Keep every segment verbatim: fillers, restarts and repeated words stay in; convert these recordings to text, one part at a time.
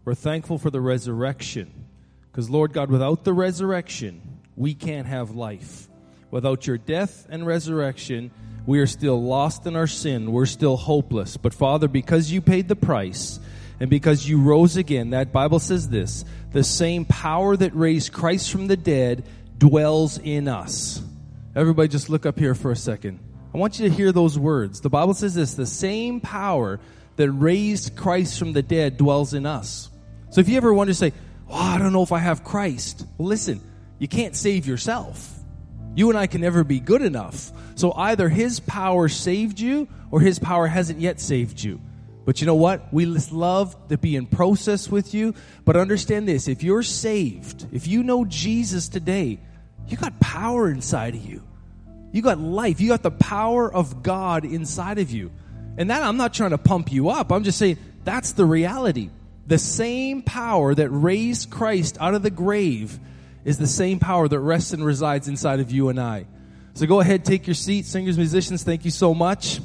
We're thankful for the resurrection. Because, Lord God, without the resurrection, we can't have life. Without your death and resurrection, we are still lost in our sin. We're still hopeless. But, Father, because you paid the price and because you rose again, that Bible says this, the same power that raised Christ from the dead dwells in us. Everybody just look up here for a second. I want you to hear those words. The Bible says this, the same power that raised Christ from the dead dwells in us. So if you ever wonder, say, oh, I don't know if I have Christ. Well, listen, you can't save yourself. You and I can never be good enough. So either his power saved you or his power hasn't yet saved you. But you know what? We just love to be in process with you. But understand this, if you're saved, if you know Jesus today, you got power inside of you. You got life. You got the power of God inside of you. And that, I'm not trying to pump you up. I'm just saying that's the reality. The same power that raised Christ out of the grave is the same power that rests and resides inside of you and I. So go ahead, take your seat. Singers, musicians, thank you so much.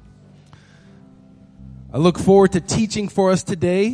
I look forward to teaching for us today.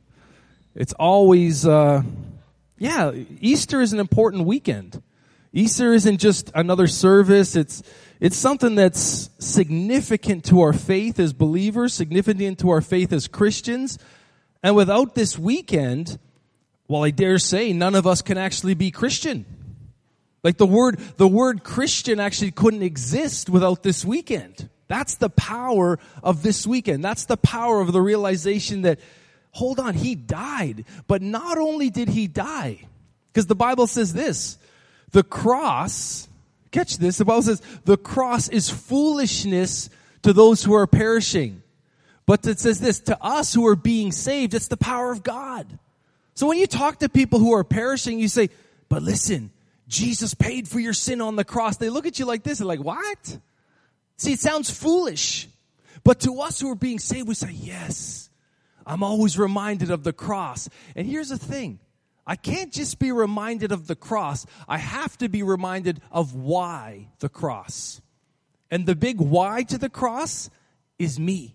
It's always, uh, yeah, Easter is an important weekend. Easter isn't just another service. It's it's something that's significant to our faith as believers, significant to our faith as Christians. And without this weekend, well, I dare say none of us can actually be Christian. Like the word the word Christian actually couldn't exist without this weekend. That's the power of this weekend. That's the power of the realization that, hold on, he died. But not only did he die, because the Bible says this, the cross, catch this, the Bible says, the cross is foolishness to those who are perishing. But it says this, to us who are being saved, it's the power of God. So when you talk to people who are perishing, you say, but listen, Jesus paid for your sin on the cross. They look at you like this, they're like, what? See, it sounds foolish. But to us who are being saved, we say, yes, I'm always reminded of the cross. And here's the thing. I can't just be reminded of the cross. I have to be reminded of why the cross. And the big why to the cross is me,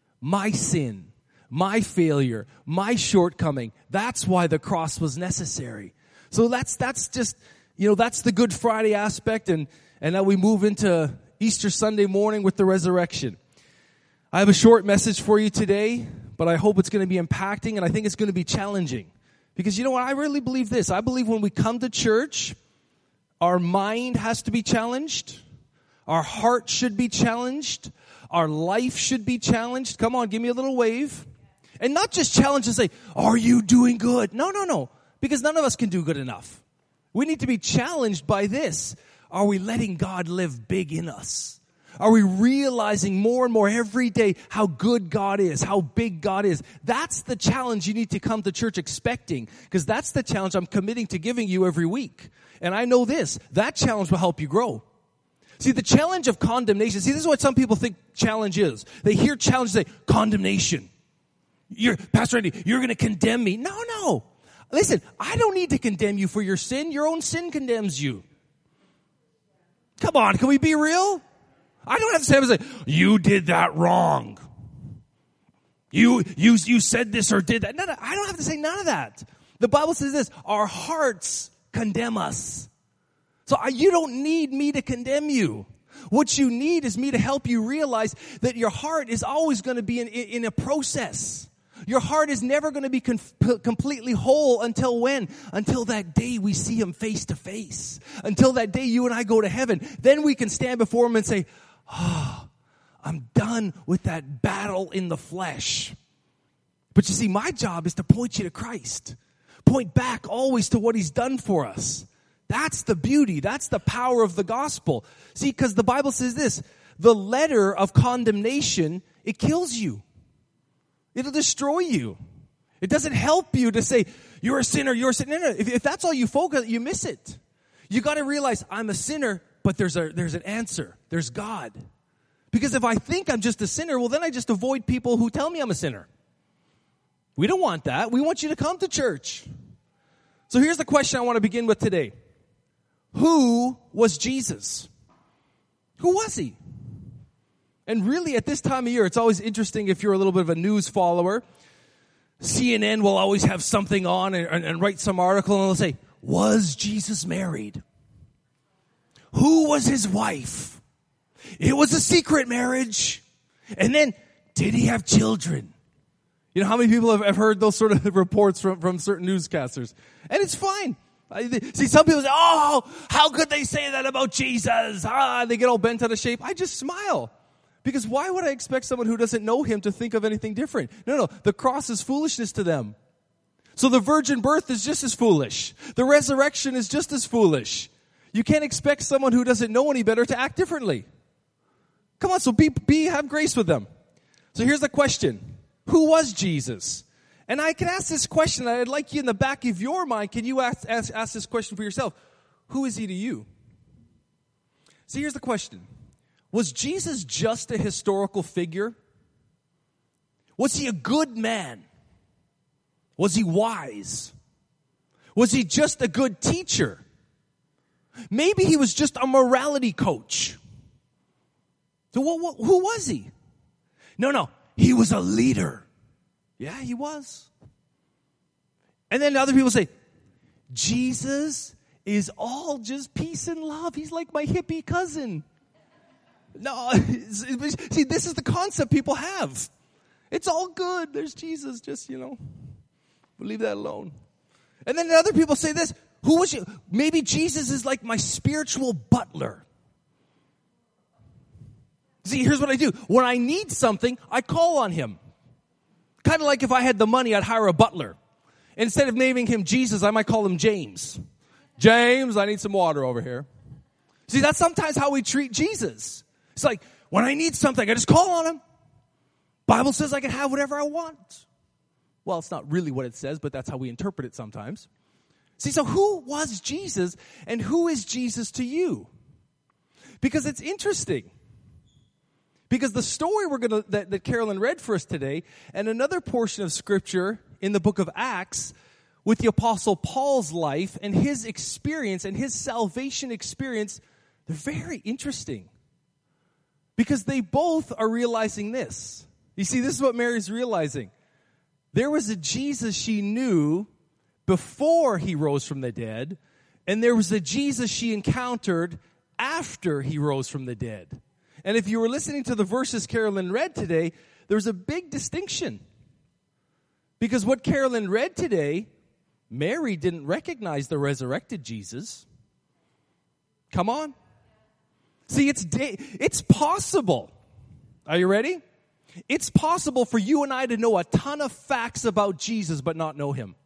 my sin, my failure, my shortcoming. That's why the cross was necessary. So that's that's just, you know, that's the Good Friday aspect. And, and now we move into Easter Sunday morning with the resurrection. I have a short message for you today, but I hope it's going to be impacting, and I think it's going to be challenging. Because you know what? I really believe this. I believe when we come to church, our mind has to be challenged. Our heart should be challenged. Our life should be challenged. Come on, give me a little wave. And not just challenge and say, are you doing good? No, no, no. Because none of us can do good enough. We need to be challenged by this. Are we letting God live big in us? Are we realizing more and more every day how good God is, how big God is? That's the challenge you need to come to church expecting, because that's the challenge I'm committing to giving you every week. And I know this, that challenge will help you grow. See, the challenge of condemnation, see, this is what some people think challenge is. They hear challenge, say, condemnation. You're, Pastor Andy, you're going to condemn me. No, no. Listen, I don't need to condemn you for your sin. Your own sin condemns you. Come on, can we be real? I don't have to say, say, you did that wrong. You, you, you said this or did that. No, no, I don't have to say none of that. The Bible says this, our hearts condemn us. So I, you don't need me to condemn you. What you need is me to help you realize that your heart is always going to be in, in, in a process. Your heart is never going to be conf- completely whole until when? Until that day we see him face to face. Until that day you and I go to heaven. Then we can stand before him and say, oh, I'm done with that battle in the flesh. But you see, my job is to point you to Christ. Point back always to what he's done for us. That's the beauty. That's the power of the gospel. See, because the Bible says this, the letter of condemnation, it kills you. It'll destroy you. It doesn't help you to say, you're a sinner, you're a sinner. No, no. If, if that's all you focus, you miss it. You got to realize I'm a sinner, but there's a there's an answer. There's God. Because if I think I'm just a sinner, well, then I just avoid people who tell me I'm a sinner. We don't want that. We want you to come to church. So here's the question I want to begin with today. Who was Jesus? Who was he? And really, at this time of year, it's always interesting if you're a little bit of a news follower. C N N will always have something on and, and, and write some article, and they'll say, was Jesus married? Who was his wife? It was a secret marriage. And then, did he have children? You know, how many people have, have heard those sort of reports from, from certain newscasters? And it's fine. See, some people say, oh, how could they say that about Jesus? Ah, they get all bent out of shape. I just smile. Because why would I expect someone who doesn't know him to think of anything different? No, no, the cross is foolishness to them. So the virgin birth is just as foolish. The resurrection is just as foolish. You can't expect someone who doesn't know any better to act differently. Come on, so be, be, have grace with them. So here's the question. Who was Jesus? And I can ask this question, and I'd like you in the back of your mind, can you ask, ask, ask this question for yourself? Who is he to you? See, here's the question. Was Jesus just a historical figure? Was he a good man? Was he wise? Was he just a good teacher? Maybe he was just a morality coach. So what, what, who was he? No, no, he was a leader. Yeah, he was. And then other people say, Jesus is all just peace and love. He's like my hippie cousin. No, see, this is the concept people have. It's all good. There's Jesus, just, you know, we'll leave that alone. And then other people say this, who was you? Maybe Jesus is like my spiritual butler. See, here's what I do. When I need something, I call on him. Kind of like if I had the money, I'd hire a butler. Instead of naming him Jesus, I might call him James. James, I need some water over here. See, that's sometimes how we treat Jesus. It's like, when I need something, I just call on him. Bible says I can have whatever I want. Well, it's not really what it says, but that's how we interpret it sometimes. See, so who was Jesus, and who is Jesus to you? Because it's interesting. Because the story we're gonna that, that Carolyn read for us today, and another portion of Scripture in the book of Acts, with the Apostle Paul's life and his experience and his salvation experience, they're very interesting. Because they both are realizing this. You see, this is what Mary's realizing. There was a Jesus she knew before he rose from the dead, and there was a Jesus she encountered after he rose from the dead. And if you were listening to the verses Carolyn read today, there's a big distinction. Because what Carolyn read today, Mary didn't recognize the resurrected Jesus. Come on. See, it's da- it's possible. Are you ready? It's possible for you and I to know a ton of facts about Jesus but not know him.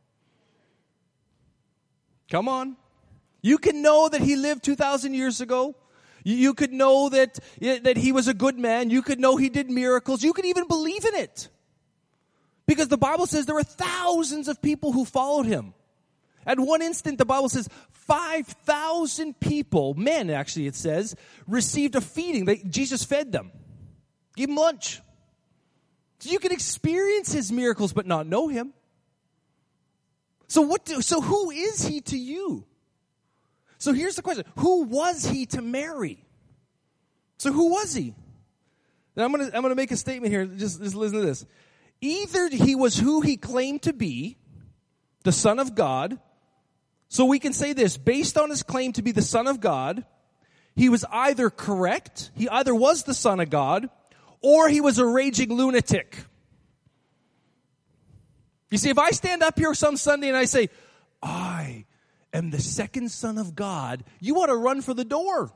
Come on. You can know that he lived two thousand years ago. You could know that, that he was a good man. You could know he did miracles. You could even believe in it. Because the Bible says there were thousands of people who followed him. At one instant, the Bible says five thousand people, men actually it says, received a feeding. They, Jesus fed them. Gave them lunch. So you can experience his miracles but not know him. So what? Do, so who is he to you? So here's the question. Who was he to Mary? So who was he? Now I'm going to I'm going to make a statement here. Just, just listen to this. Either he was who he claimed to be, the Son of God. So we can say this, based on his claim to be the Son of God, he was either correct, he either was the Son of God, or he was a raging lunatic. You see, if I stand up here some Sunday and I say, I am the second Son of God, you want to run for the door.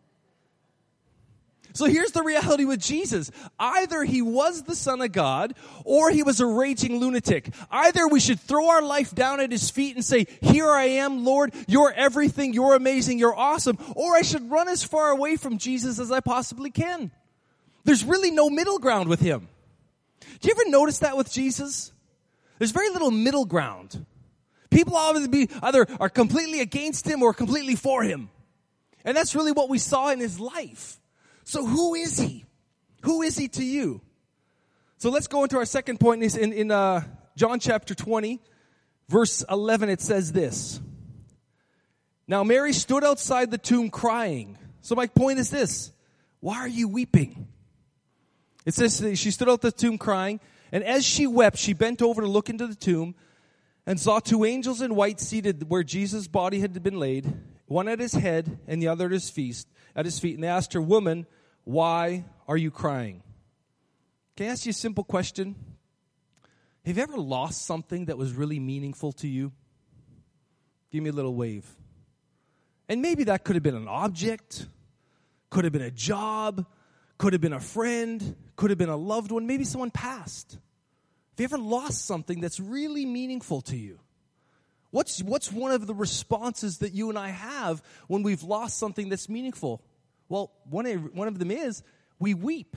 So here's the reality with Jesus. Either he was the Son of God, or he was a raging lunatic. Either we should throw our life down at his feet and say, here I am, Lord, you're everything, you're amazing, you're awesome. Or I should run as far away from Jesus as I possibly can. There's really no middle ground with him. Do you ever notice that with Jesus? There's very little middle ground. People always be either are completely against him or completely for him. And that's really what we saw in his life. So who is he? Who is he to you? So let's go into our second point. In, in uh, John chapter twenty, verse eleven, it says this. Now Mary stood outside the tomb crying. So my point is this. Why are you weeping? It says she stood out the tomb crying. And as she wept, she bent over to look into the tomb and saw two angels in white seated where Jesus' body had been laid, one at his head and the other at his feet. At his feet. And they asked her, "Woman, why are you crying?" Can I ask you a simple question? Have you ever lost something that was really meaningful to you? Give me a little wave. And maybe that could have been an object, could have been a job, could have been a friend, could have been a loved one, maybe someone passed. Have you ever lost something that's really meaningful to you? What's what's one of the responses that you and I have when we've lost something that's meaningful? Well, one of, one of them is we weep.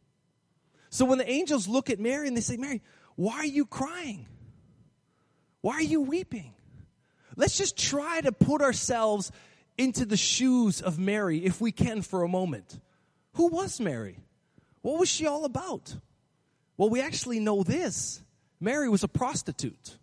So when the angels look at Mary and they say, "Mary, why are you crying? Why are you weeping?" Let's just try to put ourselves into the shoes of Mary, if we can, for a moment. Who was Mary? What was she all about? Well, we actually know this. Mary was a prostitute.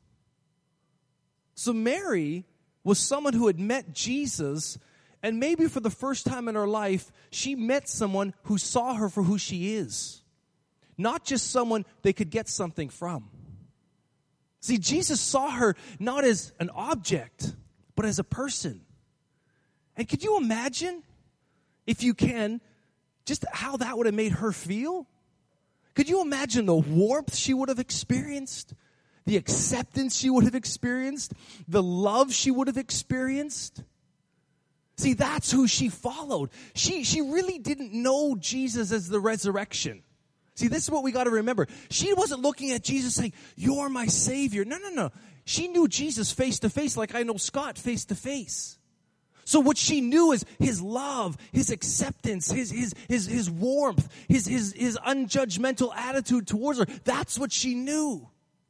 So Mary was someone who had met Jesus, and maybe for the first time in her life, she met someone who saw her for who she is. Not just someone they could get something from. See, Jesus saw her not as an object, but as a person. And could you imagine, if you can, just how that would have made her feel? Could you imagine the warmth she would have experienced? The acceptance she would have experienced? The love she would have experienced? See, that's who she followed. She, she really didn't know Jesus as the resurrection. See, this is what we got to remember. She wasn't looking at Jesus saying, "You're my Savior." No, no, no. She knew Jesus face to face like I know Scott face to face. So what she knew is his love, his acceptance, his his his his warmth, his his his unjudgmental attitude towards her. That's what she knew.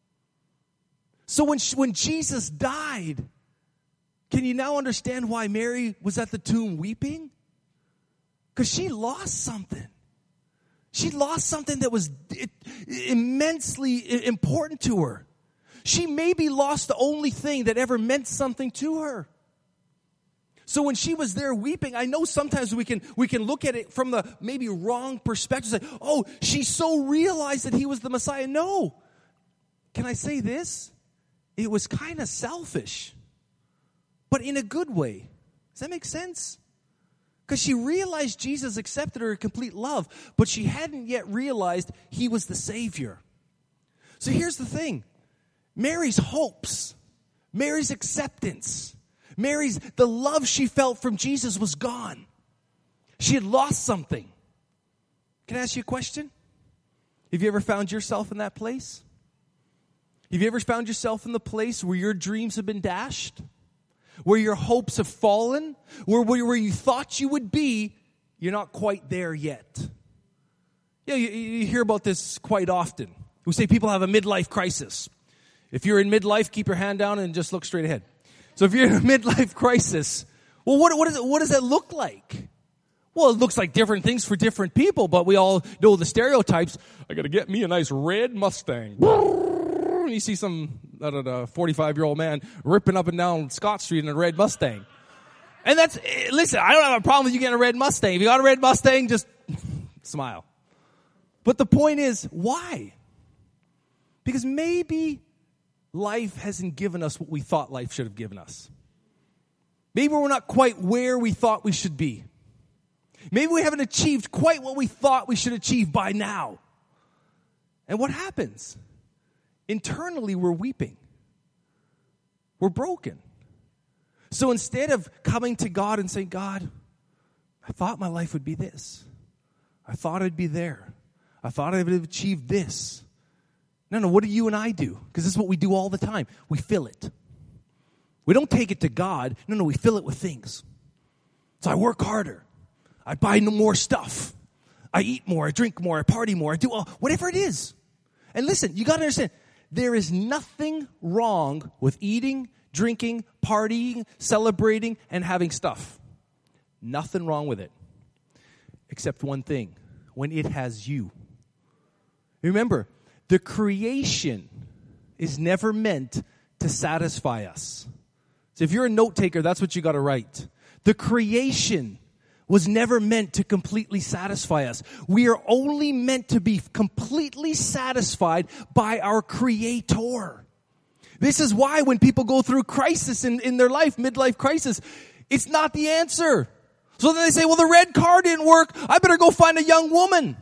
So when she, when Jesus died, can you now understand why Mary was at the tomb weeping? Because she lost something. She lost something that was immensely important to her. She maybe lost the only thing that ever meant something to her. So when she was there weeping, I know sometimes we can we can look at it from the maybe wrong perspective. Say, "Oh, she so realized that he was the Messiah." No. Can I say this? It was kind of selfish, but in a good way. Does that make sense? Because she realized Jesus accepted her in complete love, but she hadn't yet realized he was the Savior. So here's the thing. Mary's hopes, Mary's acceptance, Mary's, the love she felt from Jesus was gone. She had lost something. Can I ask you a question? Have you ever found yourself in that place? Have you ever found yourself in the place where your dreams have been dashed? Where your hopes have fallen, where, where, where you thought you would be, you're not quite there yet. Yeah, you, you hear about this quite often. We say people have a midlife crisis. If you're in midlife, keep your hand down and just look straight ahead. So if you're in a midlife crisis, well, what, what, is it, what does that look like? Well, it looks like different things for different people, but we all know the stereotypes. I got to get me a nice red Mustang. And you see some I don't know, forty-five-year-old man ripping up and down Scott Street in a red Mustang. And that's, listen, I don't have a problem with you getting a red Mustang. If you got a red Mustang, just smile. But the point is, why? Because maybe life hasn't given us what we thought life should have given us. Maybe we're not quite where we thought we should be. Maybe we haven't achieved quite what we thought we should achieve by now. And what happens? Internally, we're weeping. We're broken. So instead of coming to God and saying, "God, I thought my life would be this. I thought I'd be there. I thought I would have achieved this." No, no, what do you and I do? Because this is what we do all the time. We fill it. We don't take it to God. No, no, we fill it with things. So I work harder. I buy no more stuff. I eat more. I drink more. I party more. I do all, whatever it is. And listen, you got to understand, there is nothing wrong with eating, drinking, partying, celebrating, and having stuff. Nothing wrong with it. Except one thing. When it has you. Remember, the creation is never meant to satisfy us. So if you're a note taker, that's what you got to write. The creation was never meant to completely satisfy us. We are only meant to be completely satisfied by our Creator. This is why when people go through crisis in, in their life, midlife crisis, it's not the answer. So then they say, well, the red car didn't work. I better go find a young woman.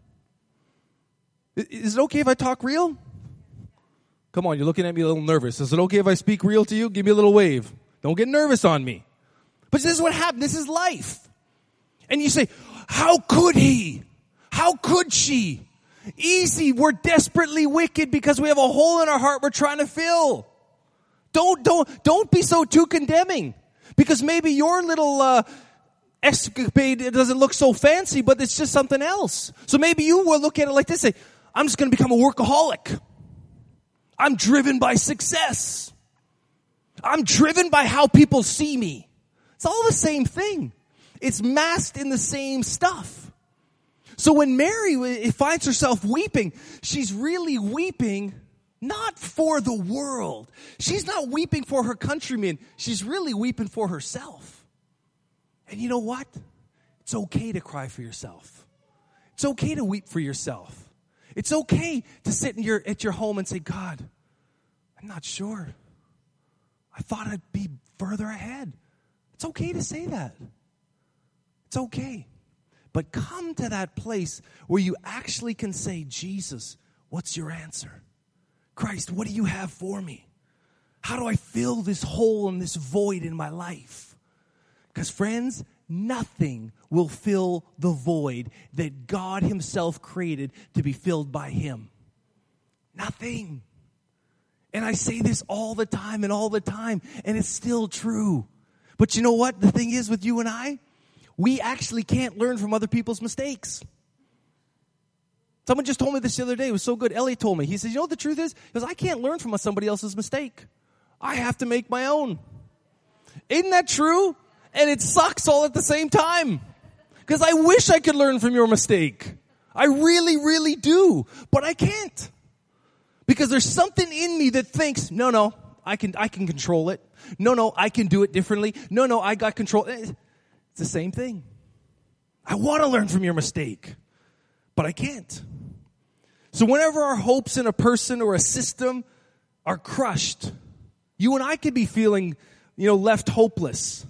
Is it okay if I talk real? Come on, you're looking at me a little nervous. Is it okay if I speak real to you? Give me a little wave. Don't get nervous on me. But this is what happened. This is life. And you say, how could he? How could she? Easy. We're desperately wicked because we have a hole in our heart we're trying to fill. Don't, don't, don't be so too condemning. Because maybe your little, uh, escapade, it doesn't look so fancy, but it's just something else. So maybe you will look at it like this, say, I'm just going to become a workaholic. I'm driven by success. I'm driven by how people see me. It's all the same thing. It's masked in the same stuff. So when Mary finds herself weeping, she's really weeping not for the world. She's not weeping for her countrymen. She's really weeping for herself. And you know what? It's okay to cry for yourself. It's okay to weep for yourself. It's okay to sit in your, at your home and say, God, I'm not sure. I thought I'd be further ahead. It's okay to say that. It's okay. But come to that place where you actually can say, Jesus, what's your answer? Christ, what do you have for me? How do I fill this hole and this void in my life? Because friends, nothing will fill the void that God himself created to be filled by him. Nothing. And I say this all the time and all the time, and it's still true. But you know what? The thing is with you and I, we actually can't learn from other people's mistakes. Someone just told me this the other day. It was so good. Elliot told me. He says, you know what the truth is? He goes, I can't learn from somebody else's mistake. I have to make my own. Isn't that true? And it sucks all at the same time. Because I wish I could learn from your mistake. I really, really do. But I can't. Because there's something in me that thinks, no, no, I can, I can control it. No, no, I can do it differently. No, no, I got control. It's the same thing. I want to learn from your mistake, but I can't. So whenever our hopes in a person or a system are crushed, you and I could be feeling, you know, left hopeless.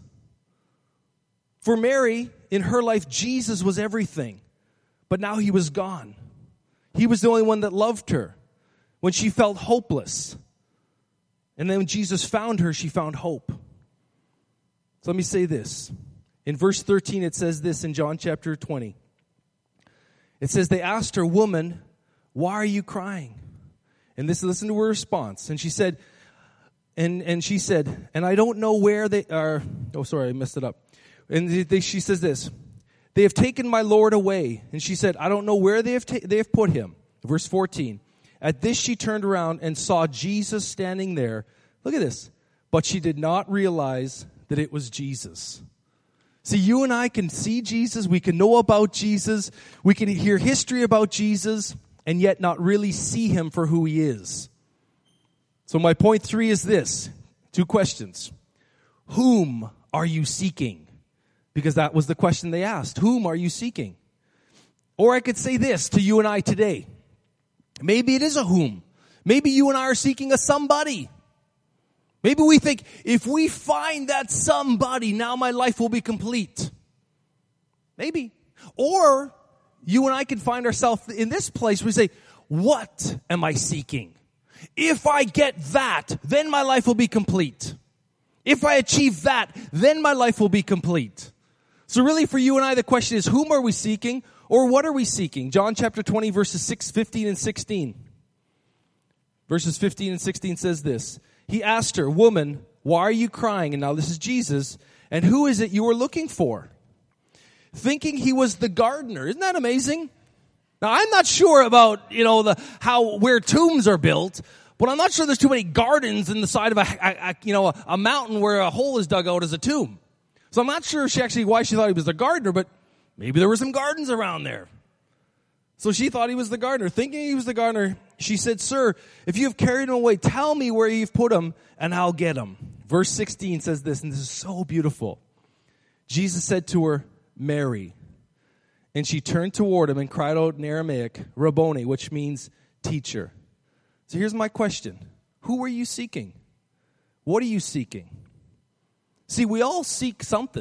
For Mary, in her life, Jesus was everything, but now he was gone. He was the only one that loved her when she felt hopeless. And then when Jesus found her, she found hope. So let me say this. In verse thirteen, it says this in John chapter twenty. It says, they asked her, woman, why are you crying? And this, listen to her response. And she said, and, and she said, and I don't know where they are. Oh, sorry, I messed it up. And they, she says this, they have taken my Lord away. And she said, I don't know where they have, ta- they have put him. Verse fourteen. At this, she turned around and saw Jesus standing there. Look at this. But she did not realize that it was Jesus. See, you and I can see Jesus. We can know about Jesus. We can hear history about Jesus and yet not really see him for who he is. So my point three is this. Two questions. Whom are you seeking? Because that was the question they asked. Whom are you seeking? Or I could say this to you and I today. Maybe it is a whom. Maybe you and I are seeking a somebody. Maybe we think, if we find that somebody, now my life will be complete. Maybe. Or you and I can find ourselves in this place where we say, what am I seeking? If I get that, then my life will be complete. If I achieve that, then my life will be complete. So really for you and I, the question is, whom are we seeking? Or what are we seeking? John chapter twenty, verses six, fifteen, and sixteen. Verses fifteen and sixteen says this. He asked her, woman, why are you crying? And now this is Jesus. And who is it you are looking for? Thinking he was the gardener. Isn't that amazing? Now, I'm not sure about, you know, the how where tombs are built, but I'm not sure there's too many gardens in the side of a, a, a you know, a, a mountain where a hole is dug out as a tomb. So I'm not sure she actually why she thought he was the gardener, but maybe there were some gardens around there. So she thought he was the gardener. Thinking he was the gardener, she said, sir, if you have carried him away, tell me where you've put him, and I'll get him. Verse sixteen says this, and this is so beautiful. Jesus said to her, Mary. And she turned toward him and cried out in Aramaic, Rabboni, which means teacher. So here's my question. Who are you seeking? What are you seeking? See, we all seek something.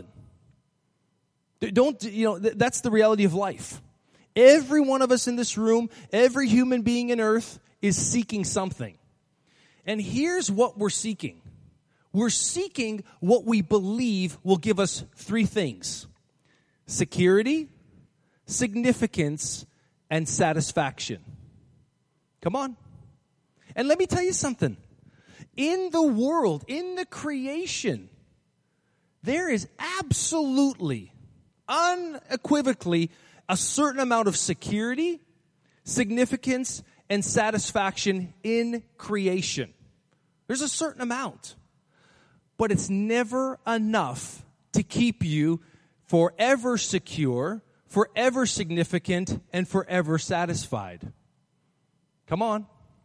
Don't, you know, that's the reality of life. Every one of us in this room, every human being on earth is seeking something. And here's what we're seeking. We're seeking what we believe will give us three things: security, significance, and satisfaction. Come on. And let me tell you something. In the world, in the creation, there is absolutely, unequivocally, a certain amount of security, significance, and satisfaction in creation. There's a certain amount. But it's never enough to keep you forever secure, forever significant, and forever satisfied. Come on.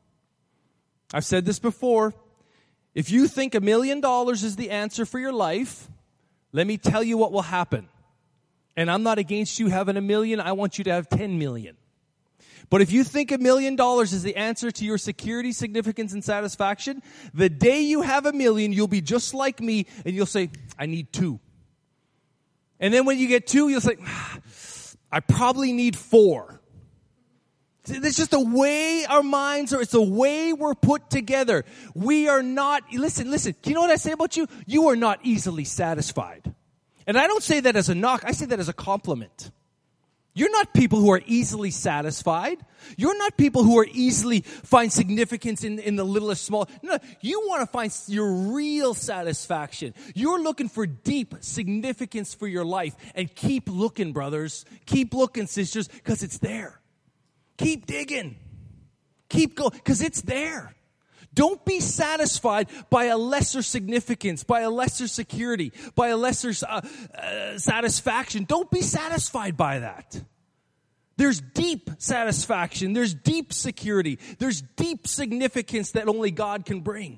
I've said this before. If you think a million dollars is the answer for your life, let me tell you what will happen. And I'm not against you having a million. I want you to have ten million. But if you think a million dollars is the answer to your security, significance, and satisfaction, the day you have a million, you'll be just like me, and you'll say, I need two. And then when you get two, you'll say, I probably need four. It's just the way our minds are. It's the way we're put together. We are not, listen, listen, do you know what I say about you? You are not easily satisfied. And I don't say that as a knock. I say that as a compliment. You're not people who are easily satisfied. You're not people who are easily find significance in, in the littlest small. No, you want to find your real satisfaction. You're looking for deep significance for your life. And keep looking, brothers. Keep looking, sisters, because it's there. Keep digging. Keep going, because it's there. Don't be satisfied by a lesser significance, by a lesser security, by a lesser uh, uh, satisfaction. Don't be satisfied by that. There's deep satisfaction. There's deep security. There's deep significance that only God can bring.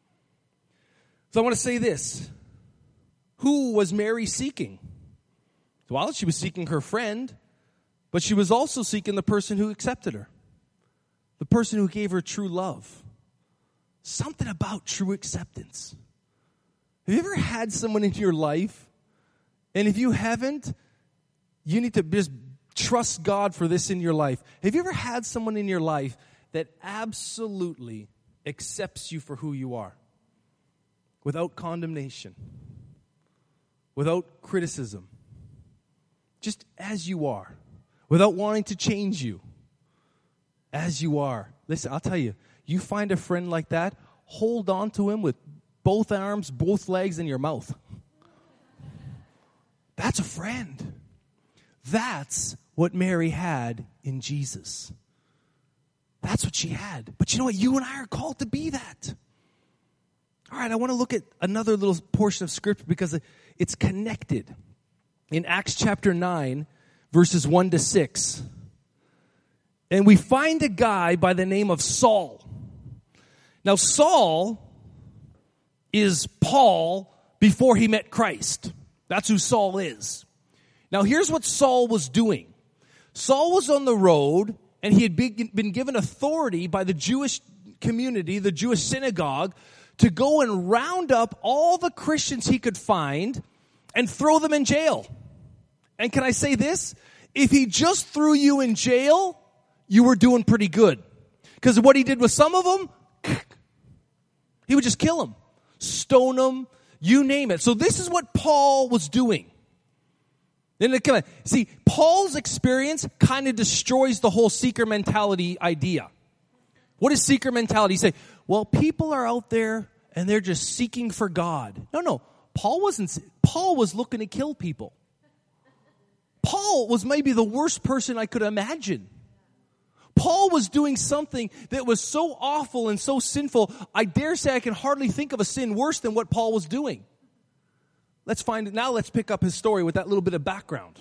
So I want to say this. Who was Mary seeking? Well, she was seeking her friend, but she was also seeking the person who accepted her, the person who gave her true love. Something about true acceptance. Have you ever had someone in your life? And if you haven't, you need to just trust God for this in your life. Have you ever had someone in your life that absolutely accepts you for who you are? Without condemnation. Without criticism. Just as you are. Without wanting to change you. As you are. Listen, I'll tell you. You find a friend like that, hold on to him with both arms, both legs, and your mouth. That's a friend. That's what Mary had in Jesus. That's what she had. But you know what? You and I are called to be that. All right, I want to look at another little portion of Scripture because it's connected. In Acts chapter nine, verses one to six. And we find a guy by the name of Saul. Now, Saul is Paul before he met Christ. That's who Saul is. Now, here's what Saul was doing. Saul was on the road, and he had been given authority by the Jewish community, the Jewish synagogue, to go and round up all the Christians he could find and throw them in jail. And can I say this? If he just threw you in jail, you were doing pretty good. Because what he did with some of them, he would just kill them, stone them, you name it. So this is what Paul was doing. Then see, Paul's experience kind of destroys the whole seeker mentality idea. What is seeker mentality? You say, well, people are out there and they're just seeking for God. No, no. Paul wasn't. Paul was looking to kill people. Paul was maybe the worst person I could imagine. Paul was doing something that was so awful and so sinful, I dare say I can hardly think of a sin worse than what Paul was doing. Let's find it. Now let's pick up his story with that little bit of background.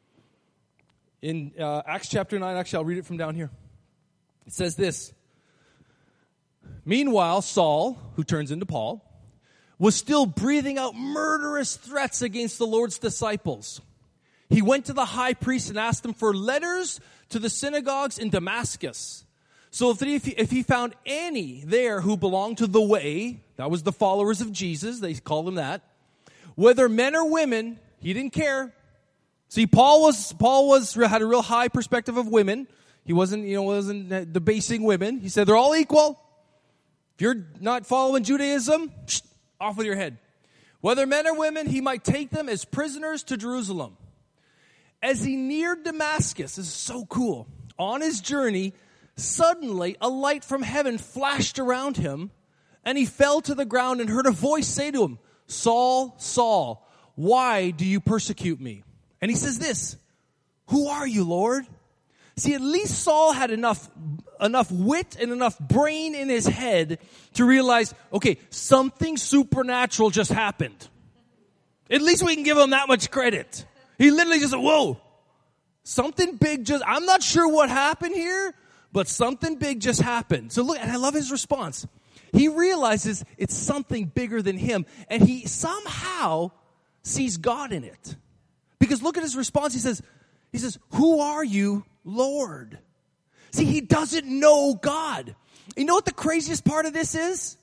In uh, Acts chapter nine, actually I'll read it from down here. It says this. Meanwhile, Saul, who turns into Paul, was still breathing out murderous threats against the Lord's disciples. he went to the high priest and asked him for letters to the synagogues in Damascus. So if he, if he found any there who belonged to the way, that was the followers of Jesus, they called them that, whether men or women, he didn't care. See, Paul was Paul was had a real high perspective of women. He wasn't, you know, wasn't debasing women. He said they're all equal. If you're not following Judaism, off with your head. Whether men or women, he might take them as prisoners to Jerusalem. As he neared Damascus, this is so cool. On his journey, suddenly a light from heaven flashed around him, and he fell to the ground and heard a voice say to him, Saul, Saul, why do you persecute me? And he says this, who are you, Lord? See, at least Saul had enough, enough wit and enough brain in his head to realize, okay, something supernatural just happened. At least we can give him that much credit. He literally just said, whoa, something big just, I'm not sure what happened here, but something big just happened. So look, and I love his response. He realizes it's something bigger than him, and he somehow sees God in it. Because look at his response. He says, he says, who are you, Lord? See, he doesn't know God. You know what the craziest part of this is?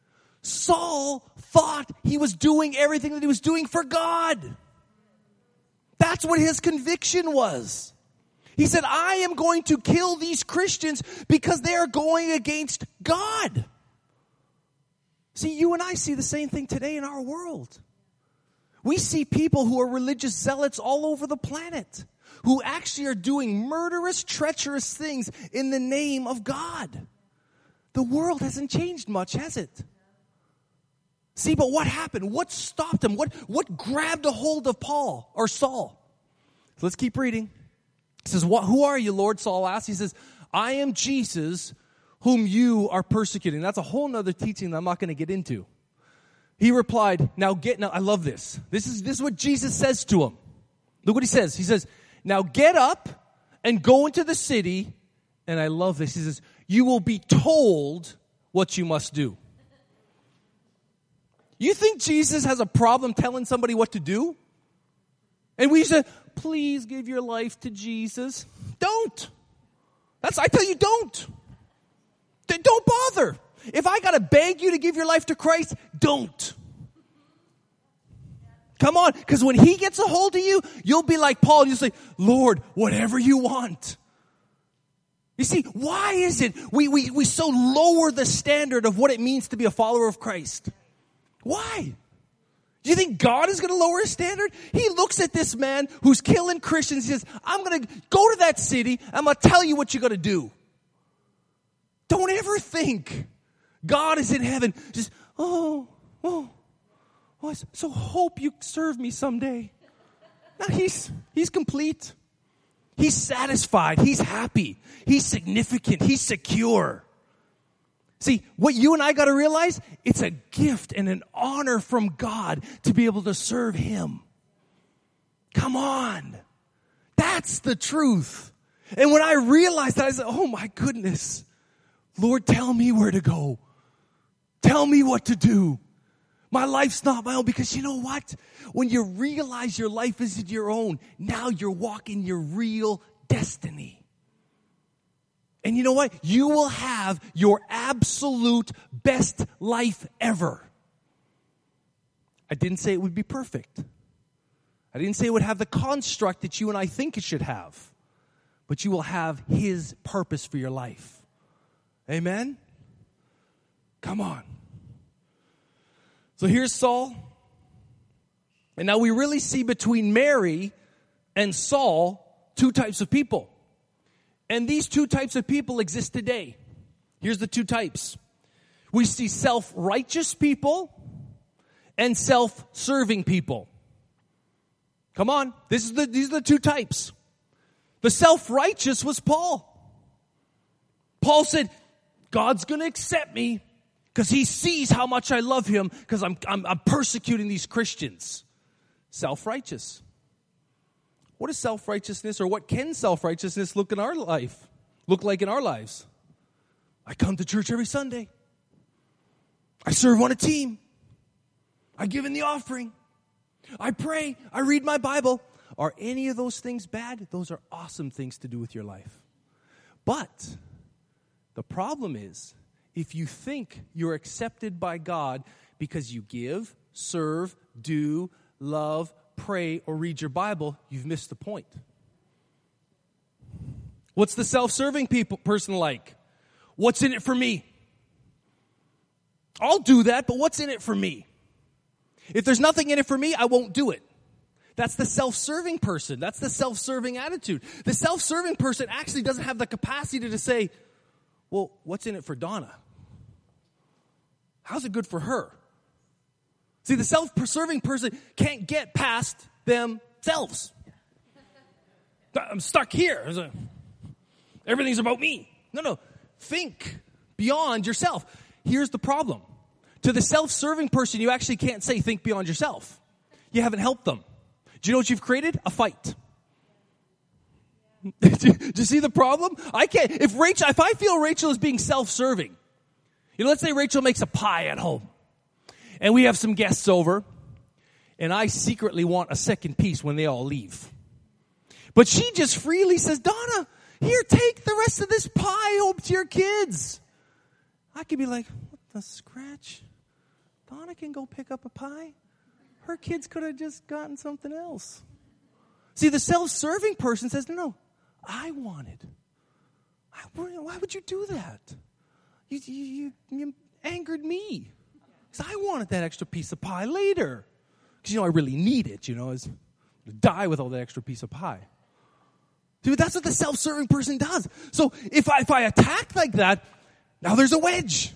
Saul thought he was doing everything that he was doing for God. That's what his conviction was. He said, I am going to kill these Christians because they are going against God. See, you and I see the same thing today in our world. We see people who are religious zealots all over the planet who actually are doing murderous, treacherous things in the name of God. The world hasn't changed much, has it? See, but what happened? What stopped him? What, what grabbed a hold of Paul or Saul? So let's keep reading. He says, what, who are you, Lord? Saul asked. He says, I am Jesus whom you are persecuting. That's a whole nother teaching that I'm not going to get into. He replied, now get, now I love this. This is, this is what Jesus says to him. Look what he says. He says, now get up and go into the city. And I love this. He says, you will be told what you must do. You think Jesus has a problem telling somebody what to do? And we say, please give your life to Jesus. Don't. That's, I tell you, don't. Don't bother. If I got to beg you to give your life to Christ, don't. Come on, because when he gets a hold of you, you'll be like Paul. You'll say, Lord, whatever you want. You see, why is it we, we, we so lower the standard of what it means to be a follower of Christ? Why? Do you think God is going to lower his standard? He looks at this man who's killing Christians. He says, I'm going to go to that city. I'm going to tell you what you got to do. Don't ever think God is in heaven. Just, oh, oh, oh, I so hope you serve me someday. No, he's, he's complete. He's satisfied. He's happy. He's significant. He's secure. See, what you and I got to realize, it's a gift and an honor from God to be able to serve him. Come on. That's the truth. And when I realized that, I said, oh my goodness, Lord, tell me where to go. Tell me what to do. My life's not my own, because you know what? When you realize your life isn't your own, now you're walking your real destiny. And you know what? You will have your absolute best life ever. I didn't say it would be perfect. I didn't say it would have the construct that you and I think it should have. But you will have his purpose for your life. Amen? Come on. So here's Saul. And now we really see between Mary and Saul two types of people. And these two types of people exist today. Here's the two types. We see self-righteous people and self-serving people. Come on. This is the, these are the two types. The self-righteous was Paul. Paul said, God's going to accept me because he sees how much I love him because I'm, I'm, I'm persecuting these Christians. Self-righteous. What is self-righteousness, or what can self-righteousness look in our life, look like in our lives? I come to church every Sunday. I serve on a team. I give in the offering. I pray. I read my Bible. Are any of those things bad? Those are awesome things to do with your life. But the problem is, if you think you're accepted by God because you give, serve, do, love, pray, or read your Bible, you've missed the point. What's the self-serving people person like? What's in it for me? I'll do that, but what's in it for me? If there's nothing in it for me, I won't do it. That's the self-serving person. That's the self-serving attitude. The self-serving person actually doesn't have the capacity to say, well, what's in it for Donna? How's it good for her? See, the self-serving person can't get past themselves. I'm stuck here. Everything's about me. No, no. Think beyond yourself. Here's the problem. To the self-serving person, you actually can't say, think beyond yourself. You haven't helped them. Do you know what you've created? A fight. Do you see the problem? I can't. If Rachel, if I feel Rachel is being self-serving, you know, let's say Rachel makes a pie at home, and we have some guests over, and I secretly want a second piece when they all leave. But she just freely says, Donna, here, take the rest of this pie home to your kids. I could be like, what the scratch? Donna can go pick up a pie? Her kids could have just gotten something else. See, the self-serving person says, no, no, I wanted. I, why would you do that? You, you, you, you angered me. Because I wanted that extra piece of pie later. Because, you know, I really need it, you know, is to die with all that extra piece of pie. Dude, that's what the self-serving person does. So if I, if I attack like that, now there's a wedge.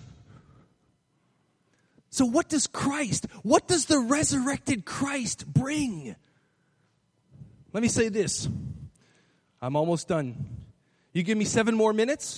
So what does Christ, what does the resurrected Christ bring? Let me say this. I'm almost done. You give me seven more minutes?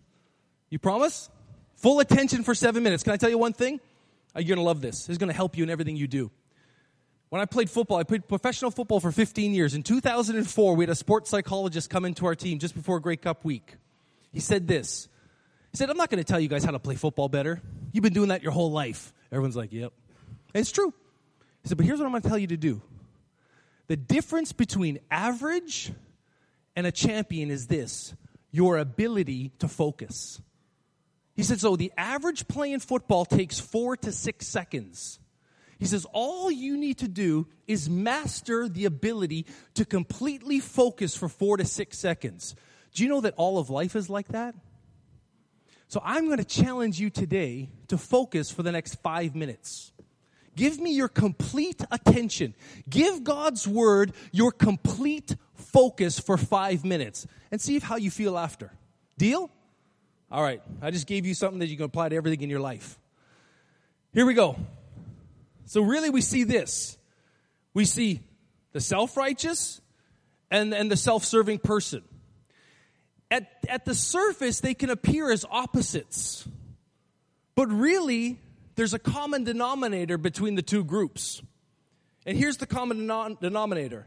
You promise? Full attention for seven minutes. Can I tell you one thing? You're going to love this. This is going to help you in everything you do. When I played football, I played professional football for fifteen years. In two thousand four, we had a sports psychologist come into our team just before Grey Cup week. He said this. He said, I'm not going to tell you guys how to play football better. You've been doing that your whole life. Everyone's like, yep. And it's true. He said, but here's what I'm going to tell you to do. The difference between average and a champion is this, your ability to focus. He said, so the average play in football takes four to six seconds. He says, all you need to do is master the ability to completely focus for four to six seconds. Do you know that all of life is like that? So I'm going to challenge you today to focus for the next five minutes. Give me your complete attention. Give God's word your complete focus for five minutes. And see if how you feel after. Deal? All right. I just gave you something that you can apply to everything in your life. Here we go. So really we see this. We see the self-righteous and, and the self-serving person. At, at the surface, they can appear as opposites. But really, there's a common denominator between the two groups. And here's the common denom- denominator.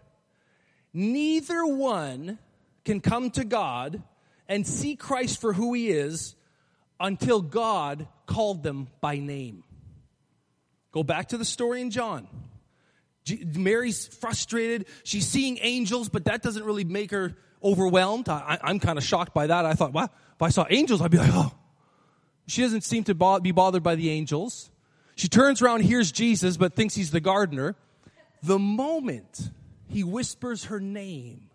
Neither one can come to God and see Christ for who he is until God called them by name. Go back to the story in John. G- Mary's frustrated. She's seeing angels, but that doesn't really make her overwhelmed. I, I'm kind of shocked by that. I thought, wow, if I saw angels, I'd be like, oh. She doesn't seem to bo- be bothered by the angels. She turns around, hears Jesus, but thinks he's the gardener. The moment he whispers her name,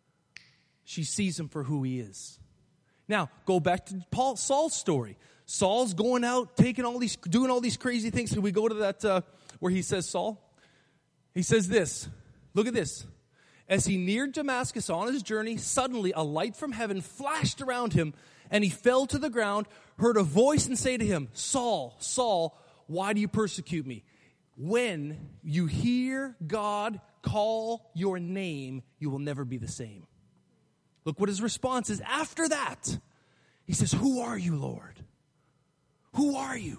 she sees him for who he is. Now, go back to Paul, Saul's story. Saul's going out, taking all these, doing all these crazy things. Can we go to that uh, where he says Saul? He says this. Look at this. As he neared Damascus on his journey, suddenly a light from heaven flashed around him, and he fell to the ground, heard a voice and say to him, Saul, Saul, why do you persecute me? When you hear God call your name, you will never be the same. Look what his response is after that. He says, who are you, Lord? Who are you?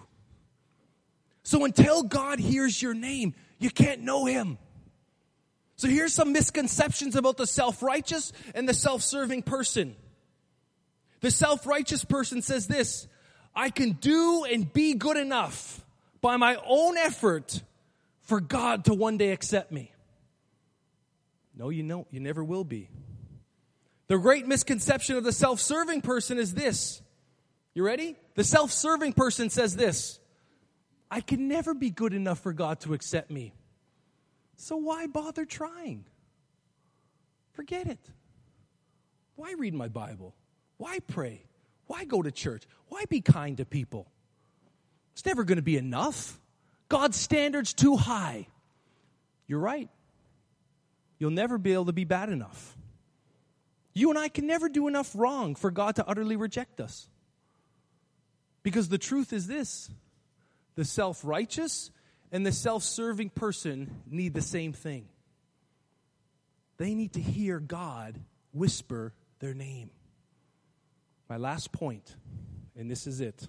So until God hears your name, you can't know him. So here's some misconceptions about the self-righteous and the self-serving person. The self-righteous person says this, I can do and be good enough by my own effort for God to one day accept me. No, you know, you never will be. The great misconception of the self-serving person is this. You ready? The self-serving person says this. I can never be good enough for God to accept me. So why bother trying? Forget it. Why read my Bible? Why pray? Why go to church? Why be kind to people? It's never going to be enough. God's standard's too high. You're right. You'll never be able to be bad enough. You and I can never do enough wrong for God to utterly reject us. Because the truth is this. The self-righteous and the self-serving person need the same thing. They need to hear God whisper their name. My last point, and this is it.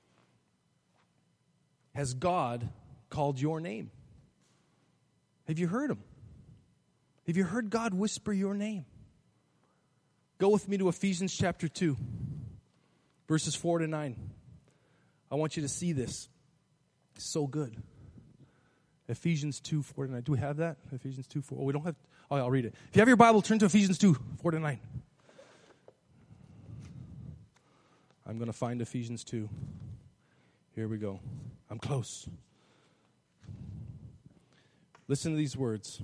Has God called your name? Have you heard him? Have you heard God whisper your name? Go with me to Ephesians chapter two, verses four to nine. I want you to see this. It's so good. Ephesians two, four to nine. Do we have that? Ephesians two, four. Oh, we don't have. Oh, I'll read it. If you have your Bible, turn to Ephesians two, four to nine. I'm going to find Ephesians two. Here we go. I'm close. Listen to these words.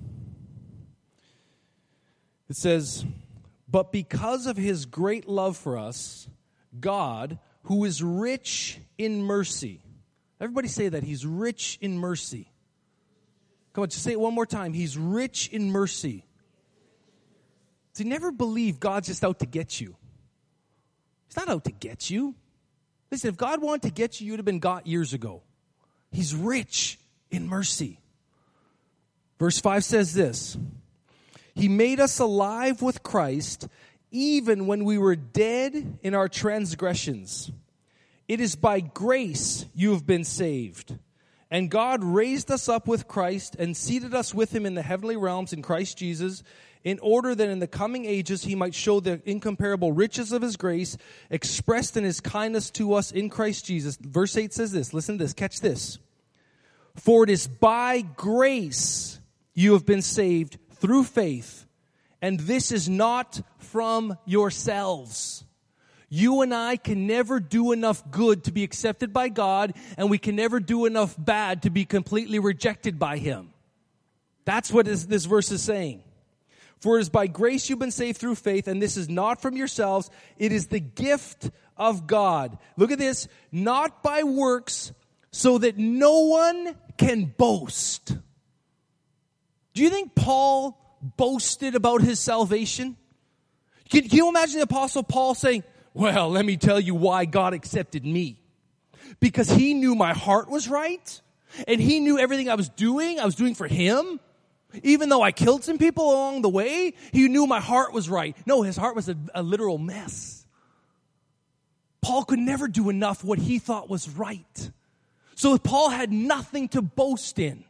It says, but because of his great love for us, God, who is rich in mercy. Everybody say that. He's rich in mercy. Come on, just say it one more time. He's rich in mercy. See, never believe God's just out to get you. He's not out to get you. Listen, if God wanted to get you, you'd have been got years ago. He's rich in mercy. Verse five says this. He made us alive with Christ even when we were dead in our transgressions. It is by grace you have been saved. And God raised us up with Christ and seated us with him in the heavenly realms in Christ Jesus, in order that in the coming ages he might show the incomparable riches of his grace expressed in his kindness to us in Christ Jesus. Verse eight says this. Listen to this. Catch this. For it is by grace you have been saved through faith, and this is not from yourselves. You and I can never do enough good to be accepted by God, and we can never do enough bad to be completely rejected by him. That's what this, this verse is saying. For it is by grace you've been saved through faith, and this is not from yourselves. It is the gift of God. Look at this. Not by works, so that no one can boast. Do you think Paul boasted about his salvation? Can, can you imagine the Apostle Paul saying, well, let me tell you why God accepted me. Because he knew my heart was right, and he knew everything I was doing, I was doing for him. Even though I killed some people along the way, he knew my heart was right. No, his heart was a, a literal mess. Paul could never do enough what he thought was right. So Paul had nothing to boast in.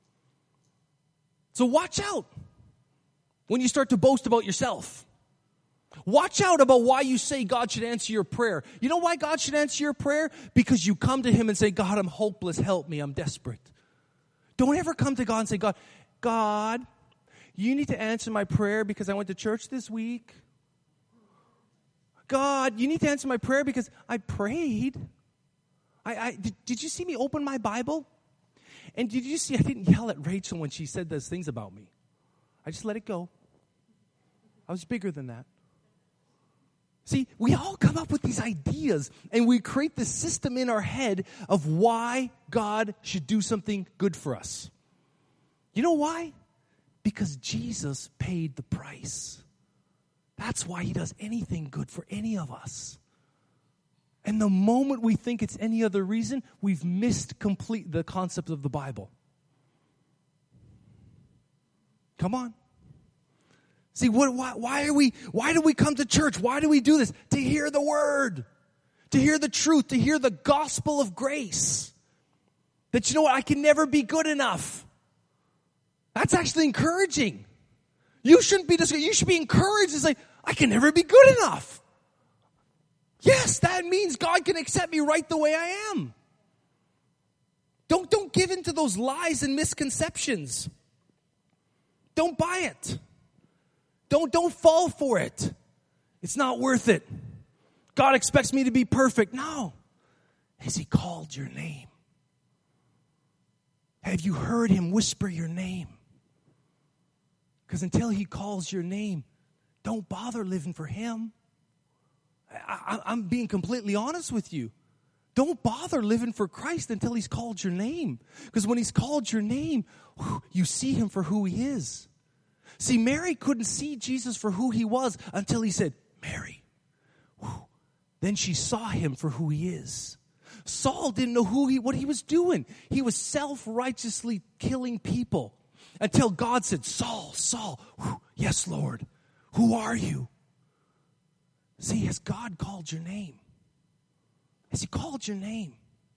So watch out when you start to boast about yourself. Watch out about why you say God should answer your prayer. You know why God should answer your prayer? Because you come to him and say, God, I'm hopeless. Help me. I'm desperate. Don't ever come to God and say, God, God, you need to answer my prayer because I went to church this week. God, you need to answer my prayer because I prayed. I, I did, did you see me open my Bible? And did you see I didn't yell at Rachel when she said those things about me? I just let it go. I was bigger than that. See, we all come up with these ideas, and we create this system in our head of why God should do something good for us. You know why? Because Jesus paid the price. That's why he does anything good for any of us. And the moment we think it's any other reason, we've missed complete the concept of the Bible. Come on. See, what, why, why are we, why do we come to church? Why do we do this? To hear the word, to hear the truth, to hear the gospel of grace. That, you know what, I can never be good enough. That's actually encouraging. You shouldn't be discouraged. You should be encouraged and say, I can never be good enough. Yes, that means God can accept me right the way I am. Don't, don't give in to those lies and misconceptions. Don't buy it. Don't, don't fall for it. It's not worth it. God expects me to be perfect. No. Has he called your name? Have you heard him whisper your name? Because until he calls your name, don't bother living for him. I, I, I'm being completely honest with you. Don't bother living for Christ until he's called your name. Because when he's called your name, whew, you see him for who he is. See, Mary couldn't see Jesus for who he was until he said, Mary. Whew. Then she saw him for who he is. Saul didn't know who he, what he was doing. He was self-righteously killing people until God said, Saul, Saul, whew, yes, Lord, who are you? See, has God called your name? Has he called your name?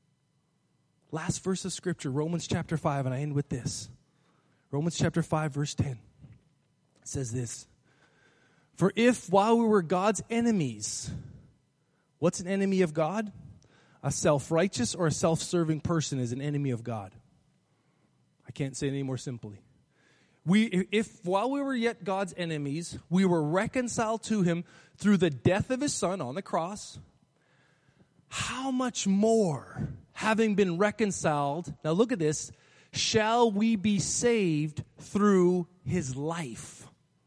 Last verse of Scripture, Romans chapter five, and I end with this. Romans chapter five, verse ten. It says this. For if while we were God's enemies, what's an enemy of God? A self-righteous or a self-serving person is an enemy of God. I can't say it any more simply. We, if while we were yet God's enemies, we were reconciled to him through the death of his son on the cross, how much more, having been reconciled, now look at this, shall we be saved through his life?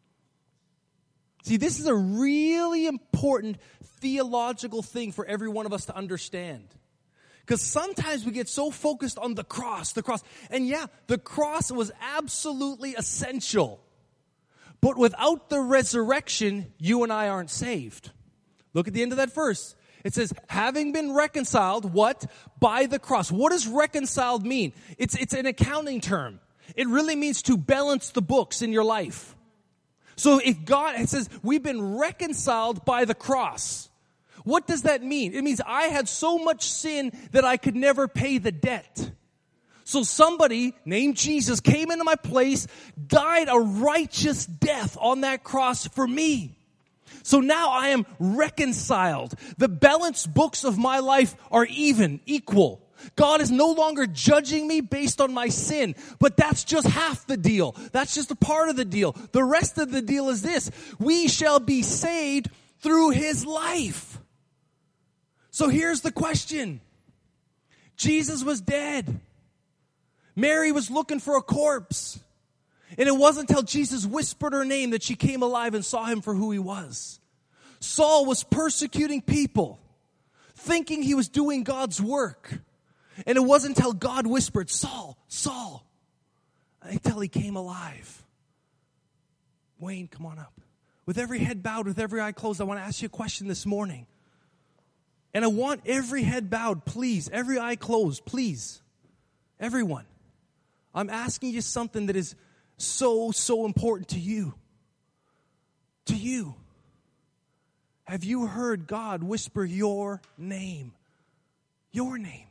See, this is a really important theological thing for every one of us to understand. Because sometimes we get so focused on the cross, the cross. And yeah, the cross was absolutely essential. But without the resurrection, you and I aren't saved. Look at the end of that verse. It says, having been reconciled, what? By the cross. What does reconciled mean? It's, it's an accounting term. It really means to balance the books in your life. So if God, it says, we've been reconciled by the cross. What does that mean? It means I had so much sin that I could never pay the debt. So somebody named Jesus came into my place, died a righteous death on that cross for me. So now I am reconciled. The balanced books of my life are even, equal. God is no longer judging me based on my sin, but that's just half the deal. That's just a part of the deal. The rest of the deal is this. We shall be saved through his life. So here's the question. Jesus was dead. Mary was looking for a corpse. And it wasn't until Jesus whispered her name that she came alive and saw him for who he was. Saul was persecuting people, thinking he was doing God's work. And it wasn't until God whispered, Saul, Saul, until he came alive. Wayne, come on up. With every head bowed, with every eye closed, I want to ask you a question this morning. And I want every head bowed, please, every eye closed, please. Everyone. I'm asking you something that is so, so important to you. To you. Have you heard God whisper your name? Your name.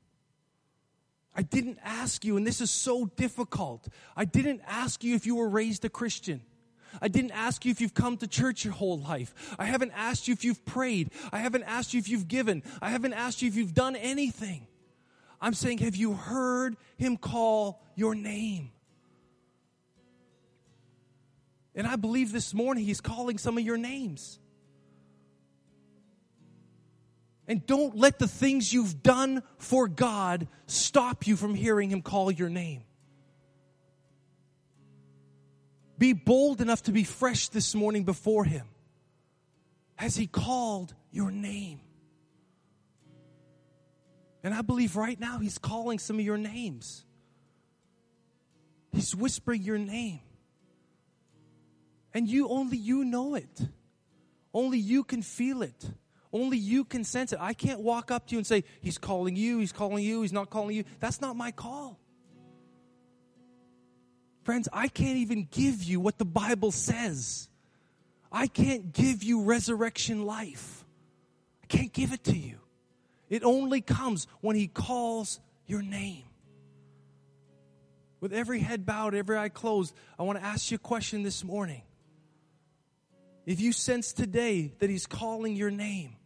I didn't ask you, and this is so difficult. I didn't ask you if you were raised a Christian. I didn't ask you if you've come to church your whole life. I haven't asked you if you've prayed. I haven't asked you if you've given. I haven't asked you if you've done anything. I'm saying, have you heard him call your name? And I believe this morning he's calling some of your names. And don't let the things you've done for God stop you from hearing him call your name. Be bold enough to be fresh this morning before him. Has he called your name? And I believe right now he's calling some of your names. He's whispering your name. And you, only you know it. Only you can feel it. Only you can sense it. I can't walk up to you and say, he's calling you, he's calling you, he's not calling you. That's not my call. Friends, I can't even give you what the Bible says. I can't give you resurrection life. I can't give it to you. It only comes when he calls your name. With every head bowed, every eye closed, I want to ask you a question this morning. If you sense today that he's calling your name,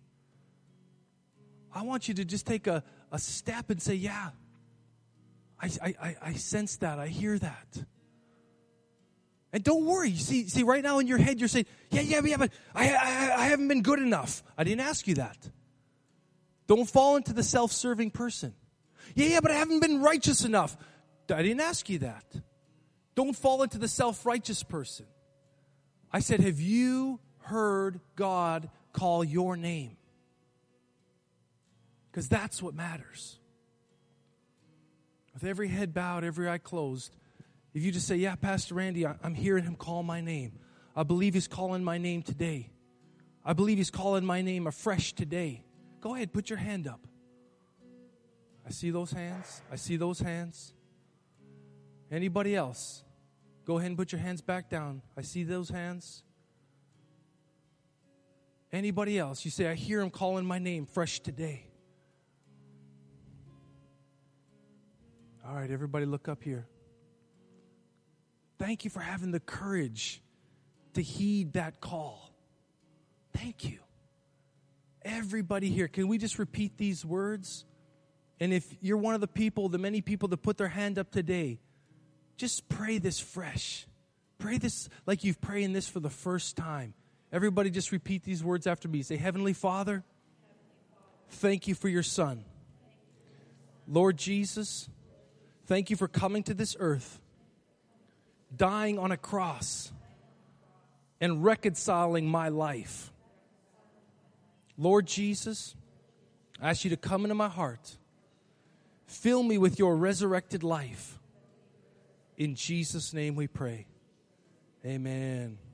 I want you to just take a, a step and say, yeah, I, I, I sense that. I hear that. And don't worry. See, see, right now in your head, you're saying, yeah, yeah, yeah, but I, I, I haven't been good enough. I didn't ask you that. Don't fall into the self-serving person. Yeah, yeah, but I haven't been righteous enough. I didn't ask you that. Don't fall into the self-righteous person. I said, have you heard God call your name? Because that's what matters. With every head bowed, every eye closed, if you just say, yeah, Pastor Randy, I'm hearing him call my name. I believe he's calling my name today. I believe he's calling my name afresh today. Go ahead, put your hand up. I see those hands. I see those hands. Anybody else? Go ahead and put your hands back down. I see those hands. Anybody else? You say, I hear him calling my name fresh today. All right, everybody look up here. Thank you for having the courage to heed that call. Thank you. Everybody here, can we just repeat these words? And if you're one of the people, the many people that put their hand up today, just pray this fresh. Pray this like you've praying this for the first time. Everybody just repeat these words after me. Say, Heavenly Father, thank you for your Son. Lord Jesus, thank you for coming to this earth, dying on a cross, and reconciling my life. Lord Jesus, I ask you to come into my heart. Fill me with your resurrected life. In Jesus' name we pray. Amen.